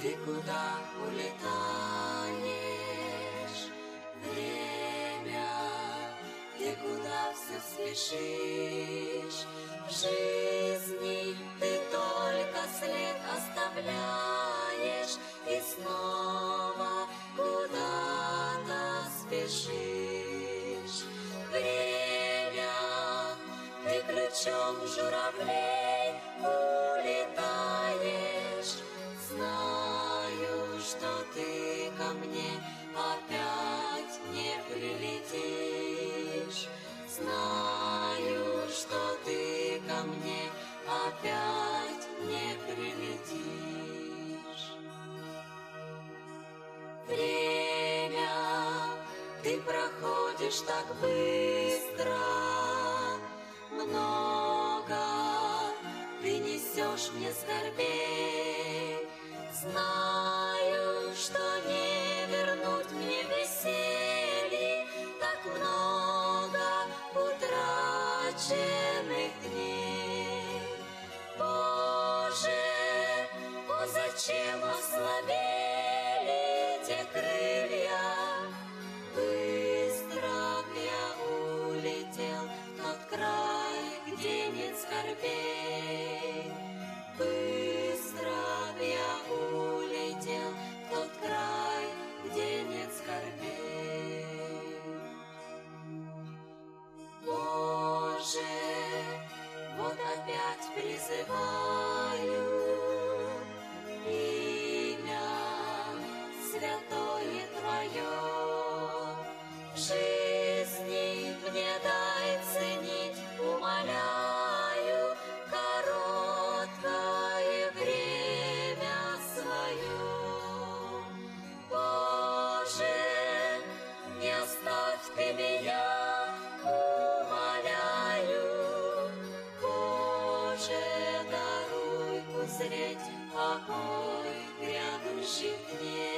Ты куда улетаешь? Время, ты куда все спешишь? В жизни ты только след оставляешь и снова куда-то спешишь. Время, ты ключом журавлей улетаешь. Знаю, что ты ко мне опять не прилетишь. Знаю, что ты ко мне опять не прилетишь. Время, ты проходишь так быстро, много ты несешь мне скорбей. Знаю, что не вернуть мне веселье, так много утраченных дней. Боже, о, зачем ослабели те крылья? Быстро б я улетел в тот край, где нет скорбей. Быстро б я улетел в тот край, где нет скорбей. Боже, вот опять призываю имя святое Твое. В жизни мне дай ценить, умоляю, короткое время свое. Боже, не оставь ты меня, умоляю. Боже, даруй узреть покой грядущих дней.